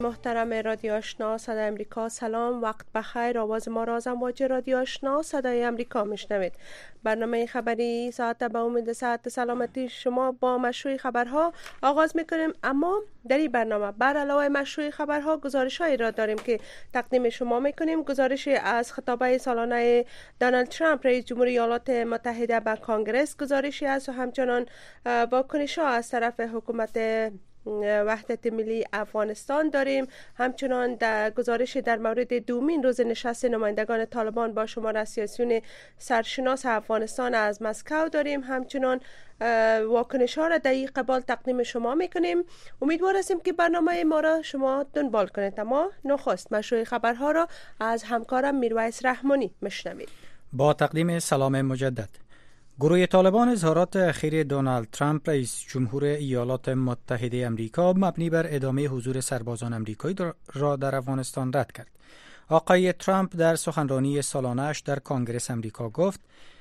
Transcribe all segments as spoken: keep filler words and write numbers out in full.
محترم رادیو آشنا صدای امریکا، سلام، وقت بخیر. آواز ما را از امواج رادیو آشنا صدای امریکا میشنوید. برنامه خبری ساعت به امید صحت سلامتی شما با مشروع خبرها آغاز میکنیم. اما در این برنامه بر علاوه مشروع خبرها گزارش هایی را داریم که تقدیم شما میکنیم. گزارشی از خطابه سالانه دونالد ترامپ رئیس جمهوری ایالات متحده به کانگرس، گزارشی از و همچنان واکنش ها از طرف حکومت وحدت ملی افغانستان داریم. همچنان در گزارش در مورد دومین روز نشست نمایندگان طالبان با شمار سیاسیون سرشناس افغانستان از مسکو داریم. همچنان واکنش ها را در این قبال تقدیم شما میکنیم. امیدوار هستیم که برنامه ما را شما دنبال کنید. اما نخست مشروع خبرها را از همکارم میرویس رحمانی میشنوید. با تقدیم سلام مجدد. گروه طالبان اظهارات اخیر دونالد ترامپ رئیس جمهور ایالات متحده امریکا مبنی بر ادامه حضور سربازان امریکایی را در افغانستان رد کرد. آقای ترامپ در سخنرانی سالانه‌اش در کانگرس امریکا گفت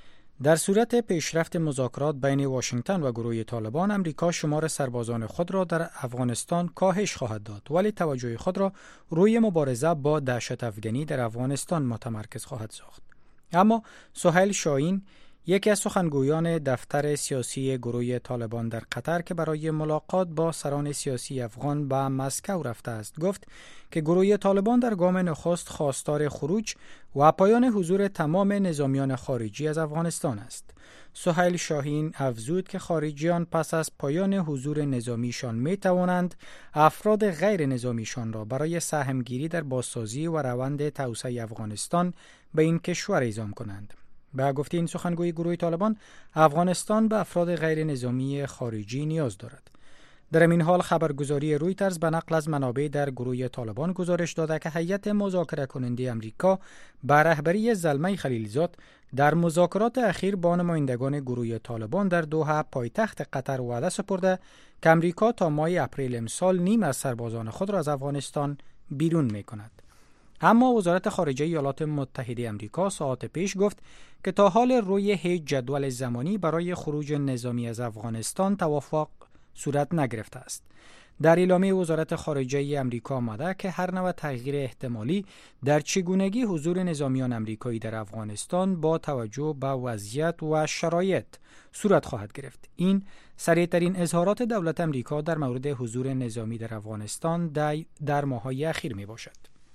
در صورت پیشرفت مذاکرات بین واشنگتن و گروه طالبان، امریکا شمار سربازان خود را در افغانستان کاهش خواهد داد، ولی توجه خود را روی مبارزه با دهشت افغانی در افغانستان متمرکز خواهد ساخت. اما سهیل شاهین، یکی از سخنگویان دفتر سیاسی گروه طالبان در قطر که برای ملاقات با سران سیاسی افغان به مسکو رفته است، گفت که گروه طالبان در گام نخست خواستار خروج و پایان حضور تمام نظامیان خارجی از افغانستان است. سهیل شاهین افزود که خارجیان پس از پایان حضور نظامیشان می توانند افراد غیر نظامیشان را برای سهمگیری در بازسازی و روند توسعه افغانستان به این کشور اعزام کنند. به گفته این سخنگوی گروه طالبان، افغانستان به افراد غیر نظامی خارجی نیاز دارد. در این حال خبرگزاری رویترز به نقل از منابع در گروه طالبان گزارش داده که هیئت مذاکره کننده امریکا به رهبری زلمه خلیلزاد در مذاکرات اخیر با نمایندگان گروه طالبان در دوحه پایتخت قطر وعده سپرده که امریکا تا ماه اپریل امسال نیم از سربازان خود را از افغانستان بیرون می‌کند. اما وزارت خارجه ایالات متحده امریکا ساعات پیش گفت که تا حال روی هیچ جدول زمانی برای خروج نظامی از افغانستان توافق صورت نگرفته است. در اعلامیه وزارت خارجه امریکا آمده که هر نوع تغییر احتمالی در چگونگی حضور نظامیان امریکایی در افغانستان با توجه به وضعیت و شرایط صورت خواهد گرفت. این سریع‌ترین اظهارات دولت امریکا در مورد حضور نظامی در افغانستان در ماه‌های اخیر می باشد.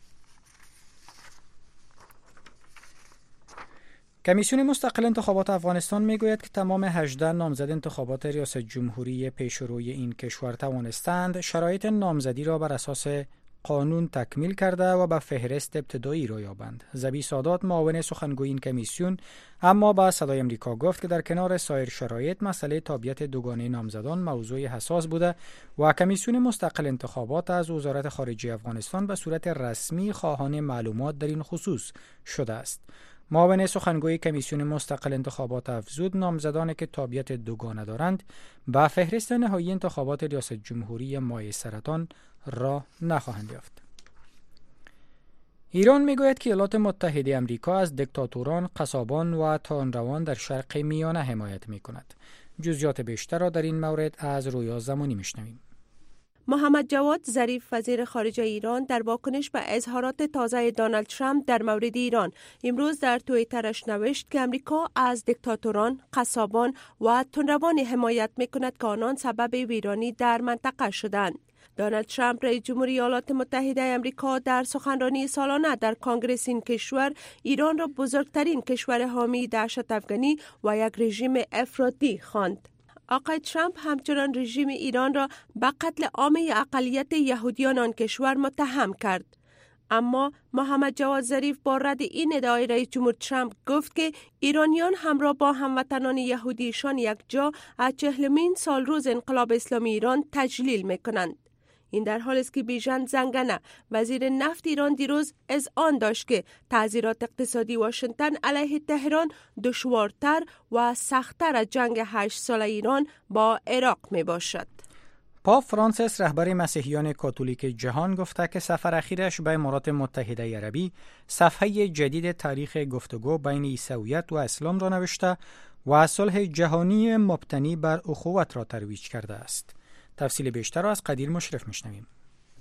کمیسیون مستقل انتخابات افغانستان میگوید که تمام هجده نامزد انتخابات ریاست جمهوری پیشروی این کشور توانستند شرایط نامزدی را بر اساس قانون تکمیل کرده و به فهرست ابتدایی را یابند. زبی سادات، معاون سخنگوی این کمیسیون، اما با صدای امریکا گفت که در کنار سایر شرایط مسئله تابعیت دوگانه نامزدان موضوع حساس بوده و کمیسیون مستقل انتخابات از وزارت خارجه افغانستان به صورت رسمی خواهان معلومات در این خصوص شده است. معاون سخنگوی کمیسیون مستقل انتخابات افزود نامزدانی که تابعیت دوگانه دارند به فهرست نهایی انتخابات ریاست جمهوری ماه سرطان راه نخواهند یافت. ایران میگوید که ایالات متحده امریکا از دیکتاتوران، قصابان و تاندروان در شرق میانه حمایت میکند. جزئیات بیشتر را در این مورد از رویا زمانی میشنویم. محمد جواد ظریف وزیر خارجه ایران در واکنش به اظهارات تازه دونالد ترامپ در مورد ایران امروز در توییترش نوشت که امریکا از دیکتاتوران، قصابان و تندروان حمایت میکند که آنان سبب ویرانی در منطقه شدند. دونالد ترامپ رئیس جمهوری ایالات متحده امریکا در سخنرانی سالانه در کانگرس این کشور ایران را بزرگترین کشور حامی دهشت افغانی و یک رژیم افراطی خواند. آقای ترامپ همچنان رژیم ایران را به قتل عام اقلیت یهودیان آن کشور متهم کرد. اما محمد جواد ظریف با رد این ادعای رئیس جمهور ترامپ گفت که ایرانیان همراه با هموطنان یهودیشان یک جا از چهلمین سال روز انقلاب اسلامی ایران تجلیل میکنند. این در حالی است که بیژن زنگنه وزیر نفت ایران دیروز اذعان داشت که تعزیرات اقتصادی واشنگتن علیه تهران دشوارتر و سخت‌تر از جنگ هشت ساله ایران با عراق می باشد. پاپ فرانسیس رهبر مسیحیان کاتولیک جهان گفته که سفر اخیرش به امارات متحده عربی صفحه جدید تاریخ گفتگو بین عیسویت و اسلام را نوشته و صلح جهانی مبتنی بر اخوت را ترویج کرده است. تفصیل بیشتر را از قدیر مشرف میشنویم.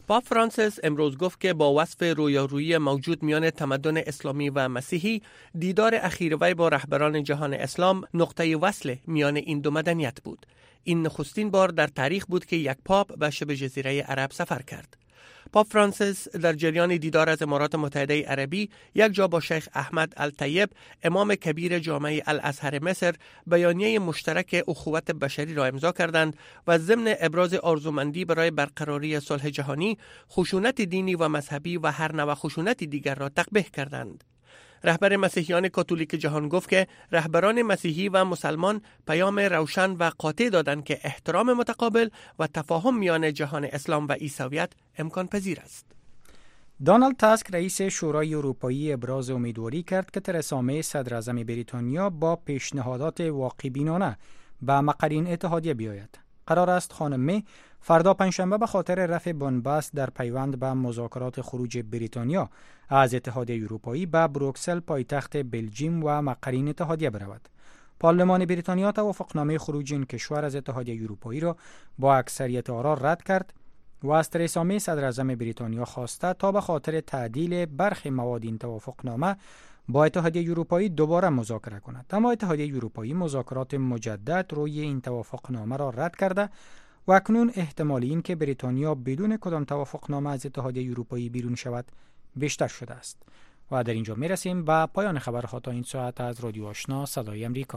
پاپ فرانسیس امروز گفت که با وصف رویارویی موجود میان تمدن اسلامی و مسیحی، دیدار اخیر وی با رهبران جهان اسلام نقطه وصل میان این دو مدنیت بود. این نخستین بار در تاریخ بود که یک پاپ به شبه جزیره عرب سفر کرد. پاپ فرانسیس در جریان دیدار از امارات متحده عربی یک جا با شیخ احمد الطیب، امام کبیر جامعه الازهر مصر، بیانیه مشترک اخوت بشری را امضا کردند و ضمن ابراز آرزومندی برای برقراری صلح جهانی، خشونت دینی و مذهبی و هر نوع خشونت دیگر را تقبیح کردند. رهبر مسیحیان کاتولیک جهان گفت که رهبران مسیحی و مسلمان پیام روشن و قاطع دادند که احترام متقابل و تفاهم میان جهان اسلام و عیسویت امکان پذیر است. دونالد تاسک رئیس شورای اروپایی ابراز امیدواری کرد که ترسا می صدر اعظم بریتانیا با پیشنهادات واقع بینانه به مقررین اتحادیه بیاید. قرار است خانم می فردا پنجشنبه به خاطر رفع بن‌بست در پیوند به مذاکرات خروج بریتانیا از اتحادیه اروپایی به بروکسل پایتخت بلژیم و مقررین اتحادیه برود. پارلمان بریتانیا توافقنامه خروج این کشور از اتحادیه اروپایی را با اکثریت آرا رد کرد و از ترسا می صدر اعظم بریتانیا خواسته تا به خاطر تعدیل برخی مواد این توافقنامه با اتحادیه اروپایی دوباره مذاکره کند. اما اتحادیه اروپایی مذاکرات مجدد روی این توافقنامه را رد کرده و اکنون احتمال این که بریتانیا بدون کدام توافقنامه از اتحادیه اروپایی بیرون شود بیشتر شده است. و در اینجا می رسیم به پایان خبرها تا این ساعت از رادیو آشنا صدای امریکا.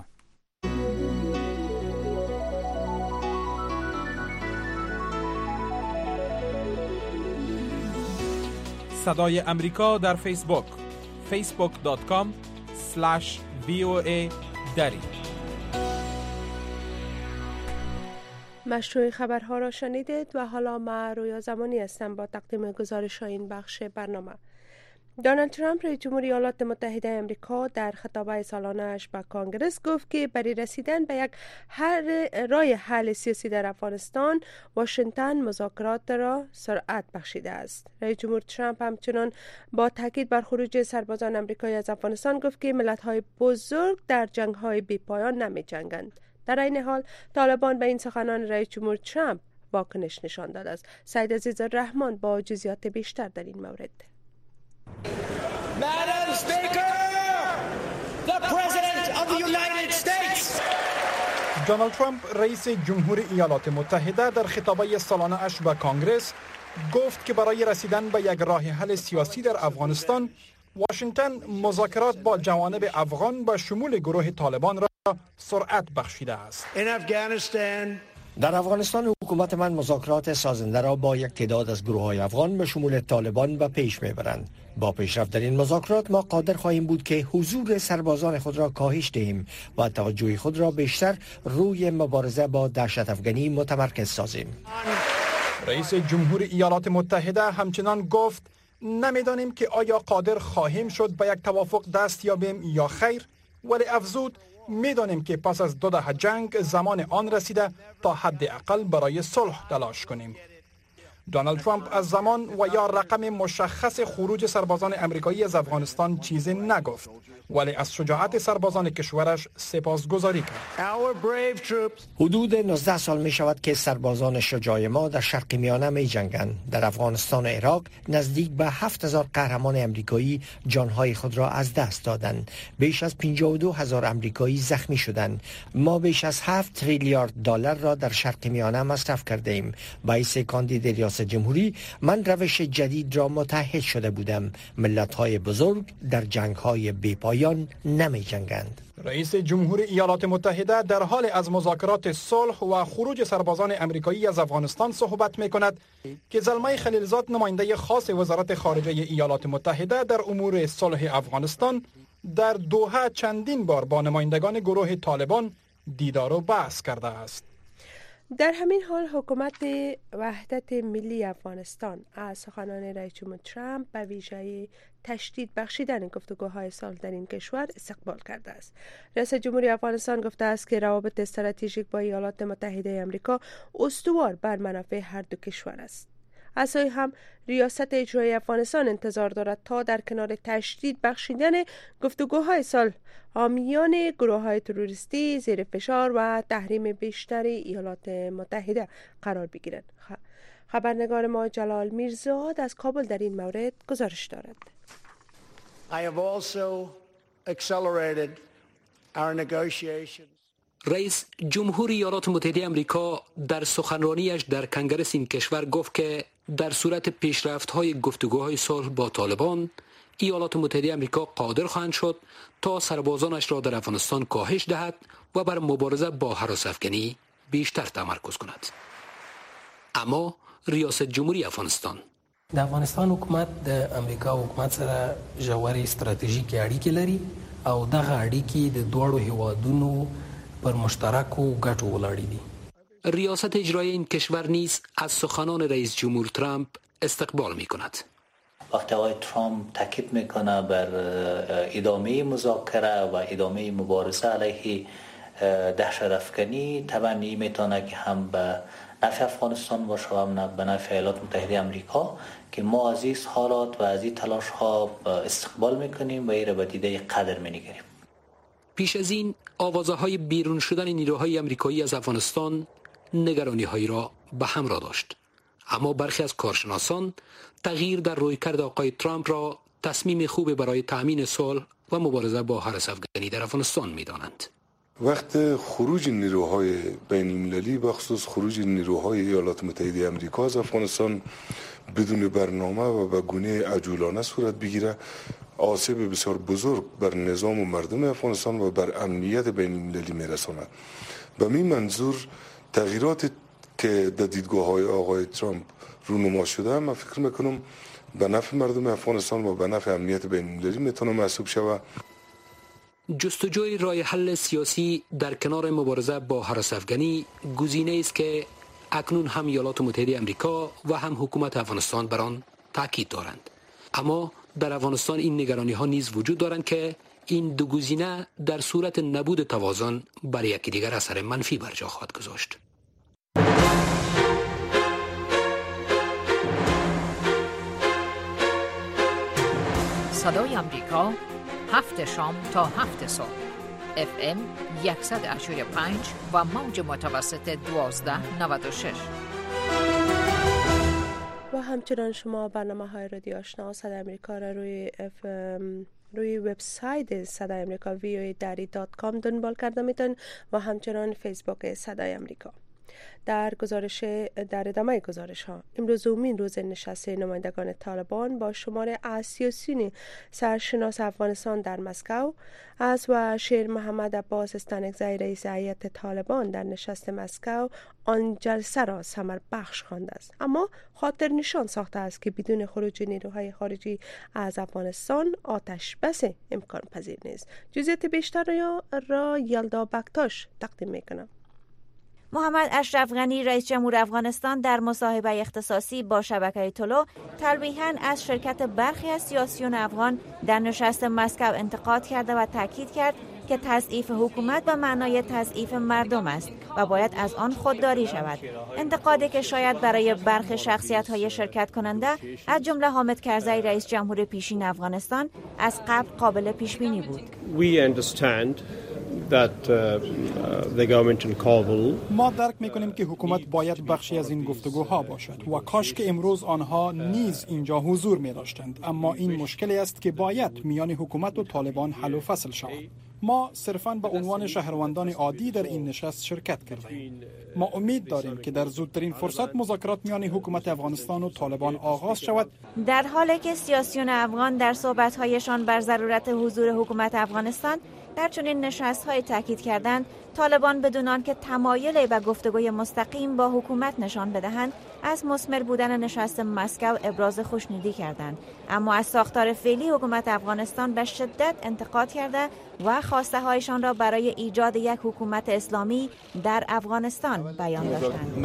صدای امریکا در فیسبوک فیسبوک دات کام اسلش وی او ای دری. مشروع خبرها را شنیدید و حالا ما رویا زمانی هستم با تقدیم گزارش این بخش برنامه. دونالد ترامپ رئیس جمهوری ایالات متحده آمریکا در خطابه سالانه اش به کانگرس گفت که برای رسیدن به یک حل راه حل سیاسی در افغانستان، واشنگتن مذاکرات را سرعت بخشیده است. رئیس جمهور ترامپ همچنان با تاکید بر خروج سربازان آمریکایی از افغانستان گفت که ملت‌های بزرگ در جنگ‌های بی‌پایان نمی‌جنگند. در این حال طالبان به این سخنان رئیس جمهور ترامپ واکنش نشان داده است. سید عزیز الرحمن با جزئیات بیشتر در این مورد. Madam Speaker, the President of the United States. دونالد ترامپ رئیس جمهور ایالات متحده در خطابه سالانه اش به کانگرس گفت که برای رسیدن به یک راه حل سیاسی در افغانستان، واشنگتن مذاکرات با جوانب افغان به شمول گروه طالبان را سرعت بخشیده است. در افغانستان حکومت من مذاکرات سازنده را با یک تعداد از گروه‌های افغان به شمول طالبان به پیش میبرند. با پیشرفت در این مذاکرات ما قادر خواهیم بود که حضور سربازان خود را کاهش دهیم و توجه خود را بیشتر روی مبارزه با دهشت افغانی متمرکز سازیم. رئیس جمهور ایالات متحده همچنان گفت نمیدانیم که آیا قادر خواهیم شد به یک توافق دست یابیم یا خیر، ولی افزود میدانیم که پس از دو دهه جنگ زمان آن رسیده تا حداقل برای صلح تلاش کنیم. دونالد ترامپ از زمان و یا رقم مشخص خروج سربازان امریکایی از افغانستان چیزی نگفت، ولی از شجاعت سربازان کشورش سپاسگزاری کرد. حدود نوزده سال می شود که سربازان شجاع ما در شرق میانه می جنگند. در افغانستان و عراق نزدیک به هفت هزار قهرمان امریکایی جانهای خود را از دست دادند. بیش از پنجاه و دو هزار امریکایی زخمی شدند. ما بیش از هفت تریلیارد دلار را در شرق میانه مصرف کرده ایم. باعث کاندید ریاست جمهوری من روش جدید را متحد شده بودم. ملت‌های بزرگ در جنگ‌های بی‌پایان نمی جنگند. رئیس جمهور ایالات متحده در حال از مذاکرات صلح و خروج سربازان امریکایی از افغانستان صحبت می کند که زلمه خلیلزاد نماینده خاص وزارت خارجه ایالات متحده در امور صلح افغانستان در دوحه چندین بار با نمایندگان گروه طالبان دیدار و بحث کرده است. در همین حال حکومت وحدت ملی افغانستان از سخنان رئیس جمهور ترامپ به ویژه تشدید بخشیدن گفتگوهای صلح در این کشور استقبال کرده است. رئیس جمهوری افغانستان گفته است که روابط استراتژیک با ایالات متحده آمریکا استوار بر منافع هر دو کشور است. اساساً هم ریاست اجرایی افغانستان انتظار دارد تا در کنار تشدید بخشیدن گفتگوهای صلح حامیان گروه‌های تروریستی زیر فشار و تحریم بیشتر ایالات متحده قرار بگیرند. خبرنگار ما جلال میرزاد از کابل در این مورد گزارش دارد. I have also accelerated our negotiations. رئیس جمهور ایالات متحده آمریکا در سخنرانیش در کنگره این کشور گفت که در صورت پیشرفت‌های گفتگوهای صلح با طالبان، ایالات متحده آمریکا قادر خواهند شد تا سربازانش را در افغانستان کاهش دهد و بر مبارزه با هراس افغانی بیشتر تمرکز کند. اما ریاست جمهوری افغانستان د افغانستان حکومت د امریکا حکومت سره ژورې ستراتیژیکې اړیکې لري او دغه اړیکې د دوړو هیوادونو پر مشترکو ګټو ولاړې دي. ریاست اجرایی این کشور نیز از سخنان رئیس جمهور ترامپ استقبال می کند. وقتی آقای ترامپ تاکید میکنه بر ادامه مذاکره و ادامه مبارزه علیه دهشت افکنی، طبعا این میتونه که هم به نفع افغانستان باشه و هم به نفع ایالات متحده آمریکا که ما از این حالات و از این تلاش ها استقبال میکنیم و این را به دیده قدر میگیریم. پیش از این آوازه های بیرون شدن نیروهای آمریکایی از افغانستان نگرانی هایی را به همراه داشت، اما برخی از کارشناسان تغییر در رویکرد آقای ترامپ را تصمیم خوبی برای تأمین صلح و مبارزه با هراس افغانی در افغانستان می‌دانند. وقت خروج نیروهای بین المللی، بخصوص خروج نیروهای ایالات متحده آمریکا از افغانستان بدون برنامه و به گونه عجولانه صورت بگیره، آسیب بسیار بزرگ بر نظام و مردم افغانستان و بر امنیت بین المللی میرساند. به این منظور تغییرات که در دیدگاه‌های آقای ترامپ رونما شده، من فکر میکنم به نفع مردم افغانستان و به نفع امنیت بین المللی میتونه محسوب شود. جستجوی راه حل سیاسی در کنار مبارزه با هراس افغانی گزینه‌ای است که اکنون هم ایالات متحده آمریکا و هم حکومت افغانستان بر آن تاکید دارند. اما در افغانستان این نگرانی ها نیز وجود دارند که این دو گزینه در صورت نبود توازن بر یکی دیگر اثر منفی بر جا خواهد گذاشت. صدای آمریکا، هفت شام تا هفت صبح، اف ام صد و هشتاد و پنج و موج متوسط دوازده نود و شش. و همچنان شما برنامه های رادیو آشنا صدای آمریکا را روی اف ام روی وبسایت صدای آمریکا وی او ای دری دات کام دنبال کرده میتون و همچنان فیسبوک صدای آمریکا. در گزارش در ادامه گزارش ها، امروز اومین روز نشست نمایندگان طالبان با شمار از سیاسیون سرشناس افغانستان در مسکو از و شیر محمد عباس استانکزی رئیس هیئت طالبان در نشست مسکو آن جلسه را ثمر بخش خوانده است، اما خاطر نشان ساخته است که بدون خروج نیروهای خارجی از افغانستان آتش بس امکان پذیر نیست. جزئیات بیشتر را, را یلدا بکتاش تقدیم میکنم. محمد اشرف غنی رئیس جمهور افغانستان در مصاحبه اختصاصی با شبکه طلوع تلویحاً از شرکت برخی از سیاسیون افغان در نشست مسکو انتقاد کرده و تاکید کرد که تضعیف حکومت به معنای تضعیف مردم است و باید از آن خودداری شود. انتقادی که شاید برای برخی شخصیت‌های شرکت کننده از جمله حامد کرزی رئیس جمهور پیشین افغانستان از قبل قابل پیش بینی بود. We understand that uh, uh, the government in Kabul ما درک میکنیم که حکومت باید بخشی از این گفتگوها باشد و کاش که امروز آنها نیز اینجا حضور می داشتند، اما این مشکلی است که باید میان حکومت و طالبان حل و فصل شود. ما صرفاً به عنوان شهروندان عادی در این نشست شرکت کردیم. ما امید داریم که در زودترین فرصت مذاکرات میان حکومت افغانستان و طالبان آغاز شود. در حالی که سیاسیون افغان در صحبت‌هایشان بر ضرورت حضور حکومت افغانستان در چنین نشست‌های تاکید کردند، طالبان بدون آنکه تمایلی به گفتگوی مستقیم با حکومت نشان بدهند از مثمر بودن نشست مسکو ابراز خوشنودی کردند، اما از ساختار فعلی حکومت افغانستان به شدت انتقاد کرده و خواسته هایشان را برای ایجاد یک حکومت اسلامی در افغانستان بیان داشتند.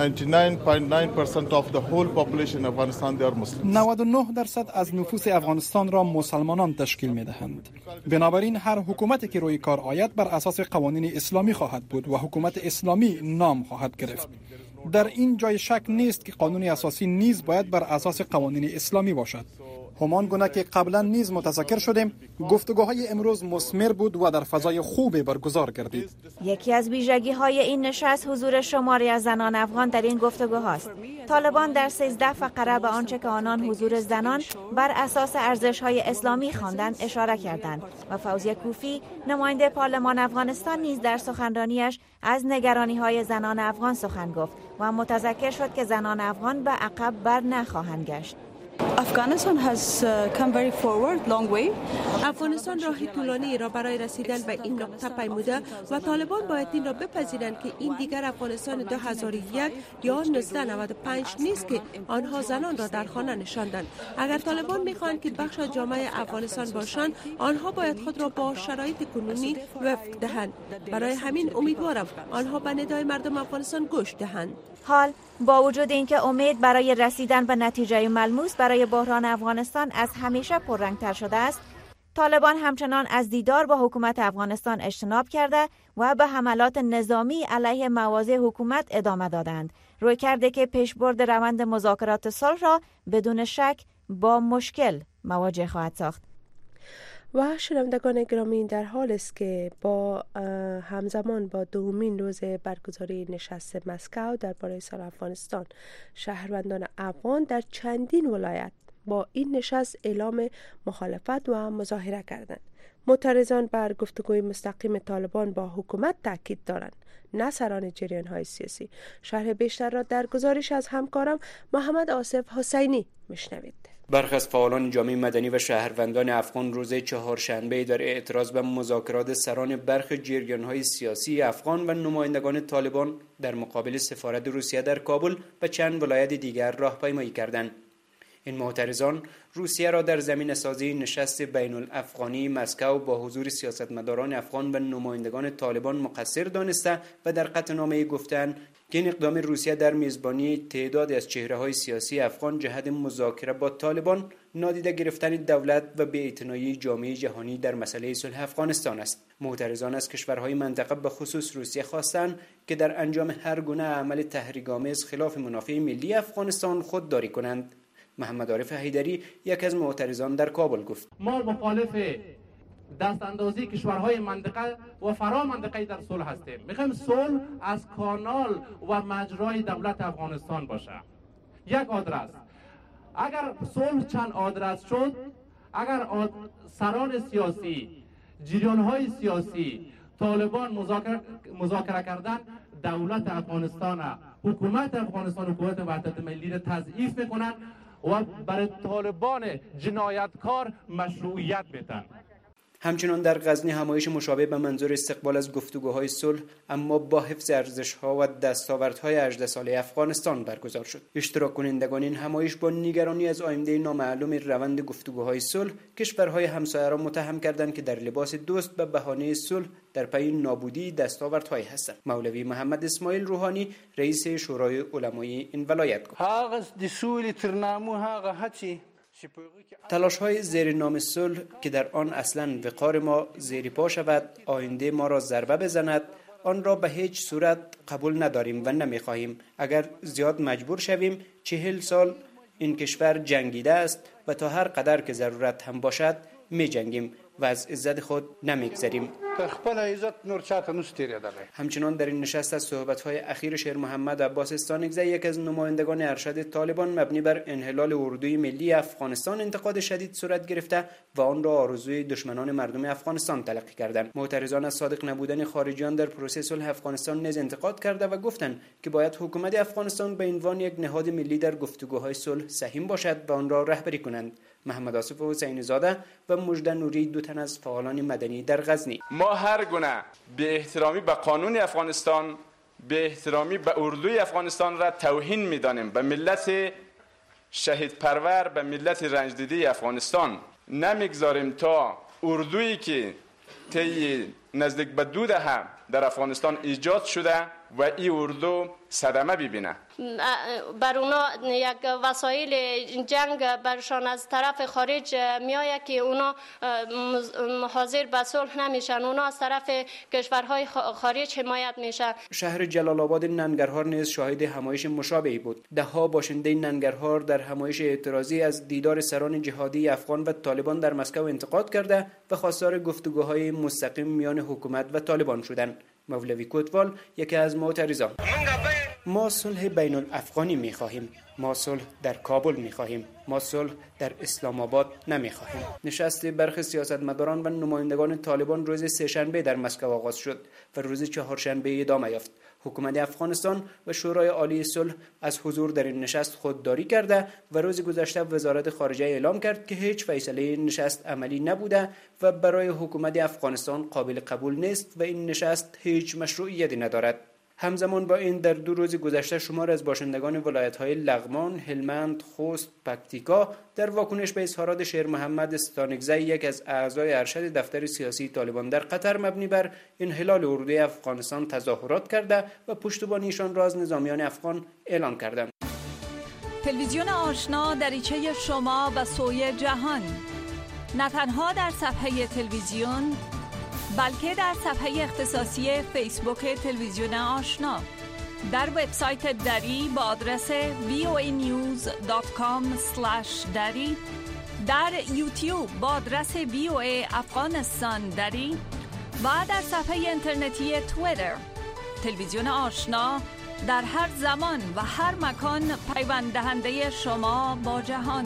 نود و نه درصد از نفوس افغانستان را مسلمانان تشکیل می‌دهند. بنابراین هر حکومتی که روی کار آید بر اساس قوانین اسلامی خواهد بود و حکومت اسلامی نام خواهد گرفت. در این جای شک نیست که قانون اساسی نیز باید بر اساس قوانین اسلامی باشد. همان گونه که قبلا نیز متذکر شدیم، گفتگوهای امروز مثمر بود و در فضای خوبی برگزار گردید. یکی از ویژگی‌های این نشست حضور شماری از زنان افغان در این گفتگوهاست. طالبان در سیزده فقره به آنچه که آنان حضور زنان بر اساس ارزش‌های اسلامی خواندند اشاره کردند و فوزیه کوفی نماینده پارلمان افغانستان نیز در سخنرانیش از نگرانی‌های زنان افغان سخن گفت و متذکر شد که زنان افغان به عقب بر نخواهند گشت. Afghanistan has uh, come very forward, long way. افغانستان راهی طولانی را برای رسیدن به این نقطه پیموده و طالبان باید این را بپذیرند که این دیگر افغانستان دو هزار و یک یا نوزده نود و پنج نیست که آنها زنان را در خانه نشاندند. اگر طالبان می‌خواهند که بخش از جامعه افغانستان باشند، آنها باید خود را با شرایط کنونی وفق دهند. برای همین امیدوارم آنها به ندای مردم افغانستان گوش دهند. حال با وجود اینکه امید برای رسیدن به نتیجه ملموس برای بحران افغانستان از همیشه پررنگ‌تر شده است، طالبان همچنان از دیدار با حکومت افغانستان اجتناب کرده و به حملات نظامی علیه مواضع حکومت ادامه دادند، روی کرده که پیشبرد روند مذاکرات صلح را بدون شک با مشکل مواجه خواهد ساخت. و شنوندگان گرامی، در حال است که با همزمان با دومین روز برگزاری نشست مسکو درباره صلح افغانستان، شهروندان افغان در چندین ولایت با این نشست اعلام مخالفت و مظاهره کردند. معترضان بر گفتگوی مستقیم طالبان با حکومت تاکید دارند، نه سران جریان‌های سیاسی. شرح بیشتر را در گزارش از همکارم محمد آصف حسینی میشنوید. برخی از فعالان جامعه مدنی و شهروندان افغان روز چهارشنبه در اعتراض به مذاکرات سران برخی جریان‌های سیاسی افغان و نمایندگان طالبان در مقابل سفارت روسیه در کابل و چند ولایت دیگر راهپیمایی کردند. این معترضان روسیه را در زمین سازی نشست بین الافغانی مسکو با حضور سیاستمداران افغان و نمایندگان طالبان مقصر دانسته و در قطعنامه گفتند که این اقدام روسیه در میزبانی تعدادی از چهره‌های سیاسی افغان جهت مذاکره با طالبان نادیده گرفتن دولت و بی‌اعتنایی جامعه جهانی در مسئله صلح افغانستان است. معترضان از کشورهای منطقه به خصوص روسیه خواستند که در انجام هر گونه عمل تحریک‌آمیز خلاف منافع ملی افغانستان خودداری کنند. محمد عارف حیدری یک از معترضان در کابل گفت: ما مخالف دست اندازی کشورهای منطقه و فرا منطقه در صلح هستیم. میخوایم صلح از کانال و مجرای دولت افغانستان باشه. یک آدرس. اگر صلح چند آدرس شد، اگر آد... سران سیاسی، جریان‌های سیاسی، طالبان مذاکره مذاکره کردن، دولت افغانستان، حکومت افغانستان، حکومت وحدت ملی را تضعیف میکنن و برای طالبان جنایتکار مشروعیت میدن. همچنان در غزنی همایش مشابه به منظور استقبال از گفتگوهای صلح اما با حفظ ارزش‌ها و دستاوردهای هجده ساله افغانستان برگزار شد. اشتراک کنندگان این همایش با نگرانی از آینده نامعلوم روند گفتگوهای صلح کشورهای همسایه را متهم کردند که در لباس دوست به بهانه صلح در پی نابودی دستاوردهایی هستند. مولوی محمد اسماعیل روحانی رئیس شورای علمای این ولایت گفت: تلاش های زیر نام صلح که در آن اصلا وقار ما زیر پا شود، آینده ما را ضربه بزند، آن را به هیچ صورت قبول نداریم و نمیخواهیم. اگر زیاد مجبور شویم، چهل سال این کشور جنگیده است و تا هر قدر که ضرورت هم باشد می جنگیم و از عزت خود نمیگذریم. همچنان در این نشست از صحبت‌های اخیر شیر محمد عباس استانگزی، یک از نمایندگان ارشد طالبان، مبنی بر انحلال اردوی ملی افغانستان انتقاد شدید صورت گرفته و آن را آرزوی دشمنان مردم افغانستان تلقی کردند. معترضان از صادق نبودن خارجیان در پروسه صلح افغانستان نیز انتقاد کرده و گفتند که باید حکومت افغانستان به عنوان یک نهاد ملی در گفتگوهای صلح سهیم باشد و آن را رهبری کنند. محمد آصف حسینی زاده و مژده نوری، دو تن از فعالان مدنی در غزنی: ما هر گونه به احترامی به قانون افغانستان، به احترامی به اردوی افغانستان را توهین می‌دانیم. به ملت شهید پرور، به ملت رنج دیده افغانستان نمیگذاریم تا اردویی که طی نزدیک به دو دهه در افغانستان ایجاد شده و این اردو صدمه ببینه. بر اونا یک وسایل جنگ برشان از طرف خارج میآید که اونا حاضر به صلح نمیشن، اونا از طرف کشورهای خارج حمایت میشن. شهر جلال آباد ننگرهار نیز شاهد همایش مشابهی بود. ده ها باشنده ننگرهار در همایش اعتراضی از دیدار سران جهادی افغان و طالبان در مسکو انتقاد کرده و خواستار گفتگوهای مستقیم میان حکومت و طالبان شدند. مولوی کوتوال یکی از معترضان: ما صلح بین الافغانی می خواهیم، ما صلح در کابل می خواهیم، ما صلح در اسلام آباد نمی خواهیم. نشست برخی سیاستمداران و نمایندگان طالبان روز سه‌شنبه در مسکو آغاز شد و روز چهارشنبه ادامه یافت. حکومت افغانستان و شورای عالی صلح از حضور در این نشست خودداری کرده و روز گذشته وزارت خارجه اعلام کرد که هیچ فیصله نشست عملی نبوده و برای حکومت افغانستان قابل قبول نیست و این نشست هیچ مشروعیتی ندارد. همزمان با این در دو روز گذشته شمار از باشندگان ولایت‌های لغمان، هلمند، خوست، پکتیکا در واکنش به اظهارات شیر محمد استانگزی، یک از اعضای ارشد دفتر سیاسی طالبان در قطر مبنی بر انحلال اردوی افغانستان تظاهرات کرده و پشتیبانیشان را از نظامیان افغان اعلان کردند. تلویزیون آشنا دریچه شما به سوی جهان، نه تنها در صفحه تلویزیون بلکه در صفحه اختصاصی فیسبوک تلویزیون آشنا، در وبسایت دری با آدرس وی او ای نیوز دات کام اسلش دری، در یوتیوب با آدرس وی او ای افغانستان دری و در صفحه اینترنتی توییتر. تلویزیون آشنا در هر زمان و هر مکان پیوند دهنده شما با جهان.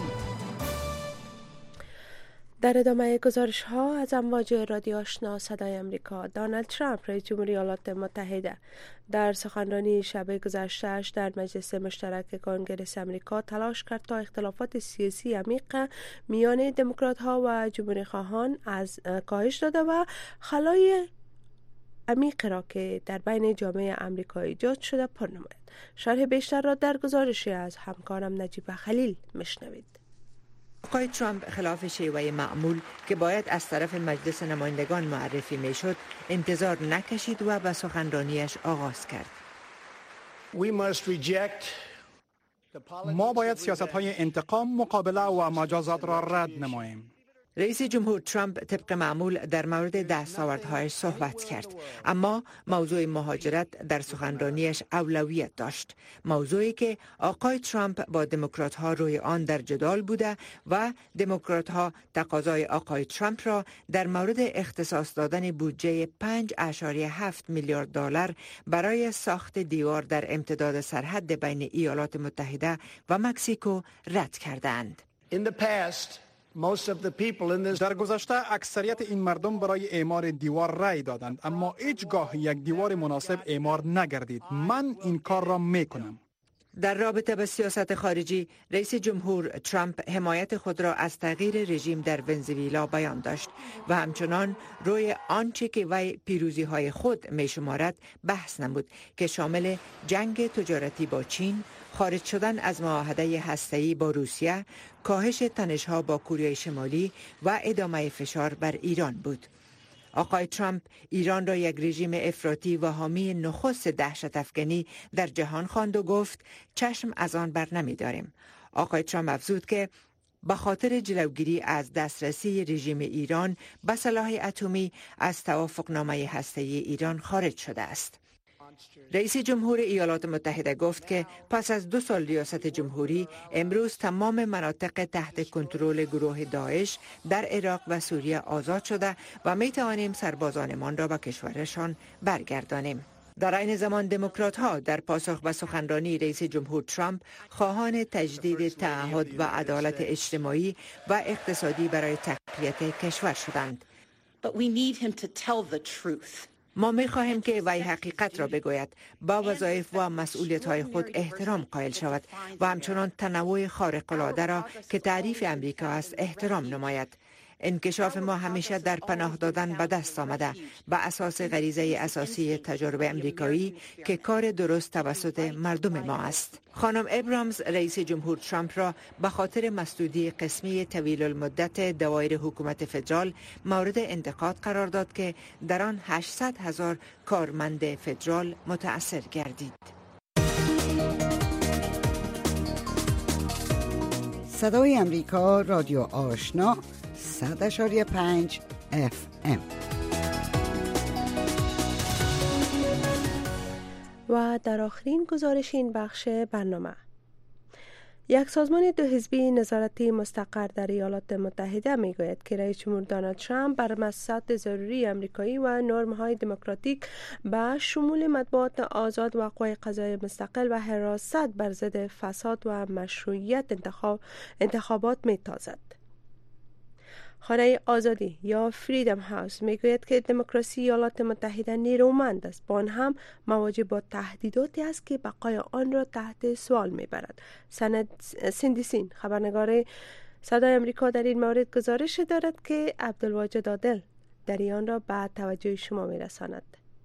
در ادامه گزارش ها از امواج رادیو آشنا صدای امریکا، دونالد ترامپ رئیس جمهوری ایالات متحده در سخنرانی شب گذشته‌اش در مجلس مشترک کنگره امریکا تلاش کرد تا اختلافات سیاسی عمیق میان دموکرات ها و جمهوری خواهان از کاهش داده و خلای عمیق را که در بین جامعه امریکایی ایجاد شده پر نماید. شرح بیشتر را در گزارشی از همکارم نجیب خلیل میشنوید. آقای ترامپ خلاف شیوه معمول که باید از طرف مجلس نمایندگان معرفی میشد انتظار نکشید و به سخنرانیش آغاز کرد. ما باید سیاست‌های انتقام، مقابله و مجازات را رد نماییم. رئیس جمهور ترامپ طبق معمول در مورد دستاوردهایش صحبت کرد، اما موضوع مهاجرت در سخنرانیش اولویت داشت، موضوعی که آقای ترامپ با دموکرات‌ها روی آن در جدال بوده و دموکرات‌ها تقاضای آقای ترامپ را در مورد اختصاص دادن بودجه پنج اشاریه هفت میلیارد دلار برای ساخت دیوار در امتداد سرحد بین ایالات متحده و مکزیکو رد کردند. در گذشته اکثریت این مردم برای اعمار دیوار رای دادند، اما هیچگاه یک دیوار مناسب اعمار نگردید. من این کار را میکنم. در رابطه با سیاست خارجی، رئیس جمهور ترامپ حمایت خود را از تغییر رژیم در ونزوئلا بیان داشت و همچنان روی آنچه که وی پیروزی های خود می شمارد بحث نمود که شامل جنگ تجارتی با چین، خارج شدن از معاهده هسته‌ای با روسیه، کاهش تنش‌ها با کره شمالی و ادامه فشار بر ایران بود. آقای ترامپ ایران را یک رژیم افراطی و حامی نخست دهشت افکنی در جهان خواند و گفت چشم از آن بر نمی داریم. آقای ترامپ افزود که به خاطر جلوگیری از دسترسی رژیم ایران به سلاح اتمی از توافقنامه هسته‌ای ایران خارج شده است. رئیس جمهور ایالات متحده گفت که پس از دو سال ریاست جمهوری امروز تمام مناطق تحت کنترل گروه داعش در عراق و سوریه آزاد شده و می توانیم سربازانمان را به کشورشان برگردانیم. در عین زمان دموکرات ها در پاسخ به سخنرانی رئیس جمهور ترامپ خواهان تجدید تعهد و عدالت اجتماعی و اقتصادی برای تقویت کشور شدند. But we need him to tell the truth. ما می خواهیم که وی حقیقت را بگوید، با وظایف و مسئولیت های خود احترام قائل شود و همچنان تنوع خارق العاده را که تعریف امریکا است احترام نماید. انکشاف ما همیشه در پناه دادن به دست آمده به اساس غریزه اساسی تجربه امریکایی که کار درست توسط مردم ما است. خانم ابرامز رئیس جمهور ترامپ را به خاطر مسدودی قسمی طویل المدت دوایر حکومت فدرال مورد انتقاد قرار داد که در آن هشتصد هزار کارمند فدرال متأثر گردید. صدای امریکا، رادیو آشنا، صد اشاری پنج اف ام. و در آخرین گزارش این بخش برنامه، یک سازمان دو حزبی نظارتی مستقر در ایالات متحده میگوید که رئیس جمهور دونالد ترامپ بر مؤسسات ضروری امریکایی و نرم‌های دموکراتیک به شمول مطبوعات آزاد و قوای قضایی مستقل و حراست بر ضد فساد و مشروعیت انتخاب انتخابات میتازد. خانه آزادی یا فریدم هاوس میگوید که دموکراسی ایالات متحده نیرومند است، با آن هم مواجه با تهدیداتی است که بقای آن را تحت سوال میبرد. سند سندیسین خبرنگار صدای امریکا در این مورد گزارش دارد که عبدالواجد عادل در آن را به توجه شما میرساند.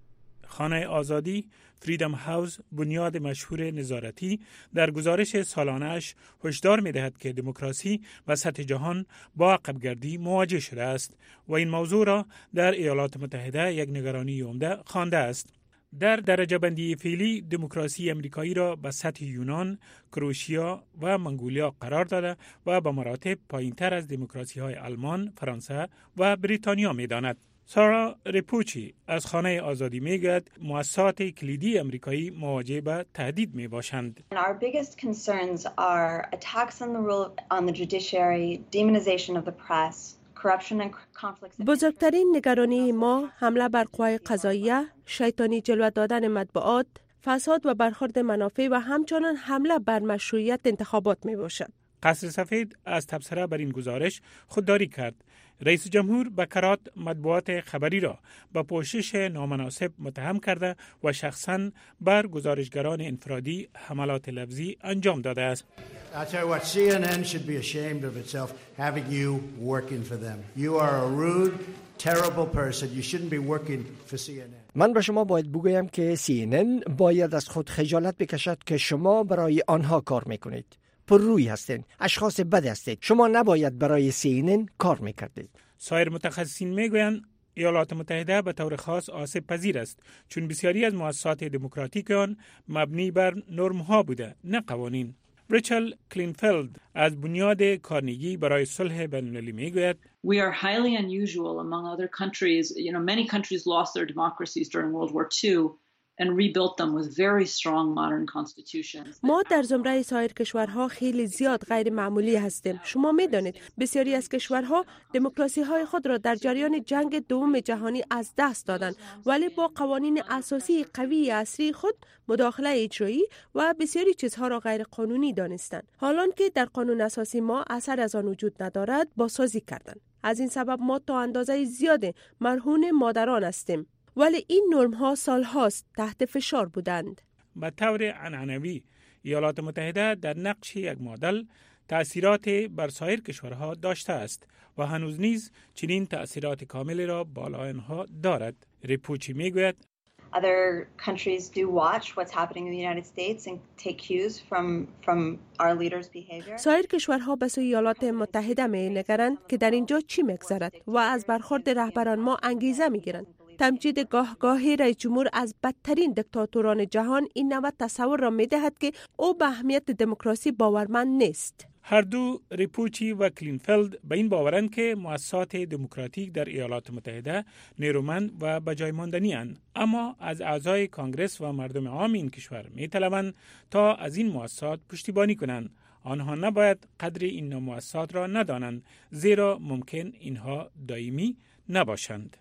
خانه آزادی فریدم هاوس، بنیاد مشهور نظارتی، در گزارش سالانه‌اش هشدار می‌دهد که دموکراسی و سطح جهان با عقبگردی مواجه شده است و این موضوع را در ایالات متحده یک نگرانی عمده خوانده است. در درجه بندی فعلی دموکراسی امریکایی را به سطح یونان، کروشیا و منگولیا قرار داده و به مراتب پایین‌تر از دموکراسی‌های آلمان، فرانسه و بریتانیا می‌داند. سارا ریپوچی از خانه آزادی میگوید مؤسسات کلیدی امریکایی مواجه به تهدید می باشند. Our biggest concerns are attacks on the rule on the judiciary, demonization of the press, corruption and conflicts. بزرگترین نگرانی ما حمله بر قوای قضاییه، شیطانی جلوه دادن مطبوعات، فساد و برخورد منافع و همچنان حمله بر مشروعیت انتخابات می باشد. قصر سفید از تبصره بر این گزارش خودداری کرد. رئیس جمهور به کرات مطبوعات خبری را به پوشش نامناسب متهم کرده و شخصاً بر گزارشگران انفرادی حملات لفظی انجام داده است. I'll tell you what, C N N should be ashamed of itself having you working for them. You are a rude, terrible person. You shouldn't be working for C N N. من به شما باید بگویم که سی ان ان باید از خود خجالت بکشد که شما برای آنها کار میکنید. پر روی هستند، اشخاص بد هستید. شما نباید برای سی ان ان کار میکردید. سایر متخصصین میگویند ایالات متحده به طور خاص آسیب پذیر است، چون بسیاری از مؤسسات دموکراتیک آن مبنی بر نرم‌ها بوده، نه قوانین. ریچل کلینفلد از بنیاد کارنگی برای صلح بین‌المللی میگوید We are highly unusual among other countries. You know, many countries lost their democracies during World War Two. And rebuilt them with very strong modern constitutions. ما در زمره سایر کشورها خیلی زیاد غیر معمولی هستیم. شما میدانید بسیاری از کشورها دموکراسی های خود را در جریان جنگ دوم جهانی از دست دادند، ولی با قوانین اساسی قوی عصری خود مداخله اجرایی و بسیاری چیزها را غیر قانونی دانستند. حالان که در قانون اساسی ما اثر از آن وجود ندارد، بازسازی کردند. از این سبب ما تا اندازه زیاد مرهون مادران هستیم. ولی این نرم ها سال هاست تحت فشار بودند. به طور عنعنوی ایالات متحده در نقش یک مدل تأثیرات بر سایر کشورها داشته است و هنوز نیز چنین تأثیرات کامل را بالا آنها دارد. ریپوچی میگوید Other countries do watch what's happening in the United States and take cues from from our leaders' behavior. سایر کشورها به سوی ایالات متحده می‌نگرند که در اینجا چی می‌گذرد و از برخورد رهبران ما انگیزه می‌گیرند. تمجید گاه گاهی رئیس جمهور از بدترین دیکتاتوران جهان این نوع تصور را می‌دهد که او به اهمیت دموکراسی باورمند نیست. هر دو ریپوچی و کلینفلد به این باورند که مؤسسات دموکراتیک در ایالات متحده نیرومند و بجای ماندنی اند، اما از اعضای کانگرس و مردم عام این کشور می‌طلبند تا از این مؤسسات پشتیبانی کنند. آنها نباید قدر این مؤسسات را ندانند، زیرا ممکن اینها دائمی نباشند.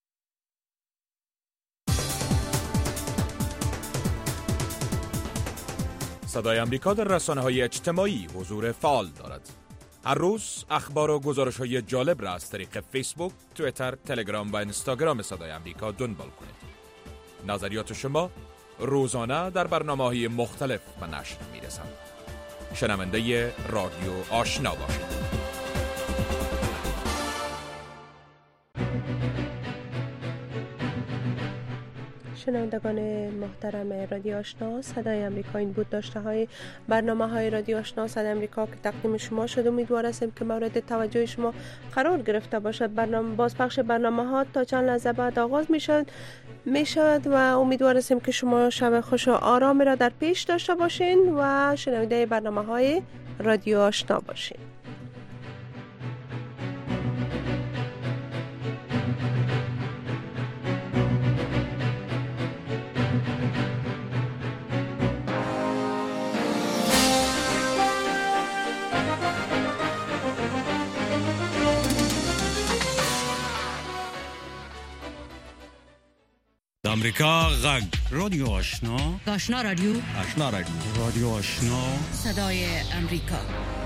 صدای امریکا در رسانه‌های اجتماعی حضور فعال دارد. هر روز اخبار و گزارش‌های جالب را از طریق فیسبوک، توییتر، تلگرام و اینستاگرام صدای امریکا دنبال کنید. نظریات شما روزانه در برنامه‌های مختلف به نشر می‌رسند. شنونده رادیو آشنا باشید. شنوندگان محترم رادیو آشنا، صدای امریکا این بود داشته های برنامه های رادیو آشنا صدای امریکا که تقدیم شما شد. امیدوار هستیم که مورد توجه شما قرار گرفته باشد. برنامه بازپخش برنامه ها تا چند لحظه بعد آغاز می شد می شود و امیدوار هستیم که شما شب خوش و آرام را در پیش داشته باشین و شنونده برنامه های رادیو آشنا باشین. امریکا غږ رادیو آشنا آشنا رادیو آشنا رادیو رادیو آشنا صدای امریکا.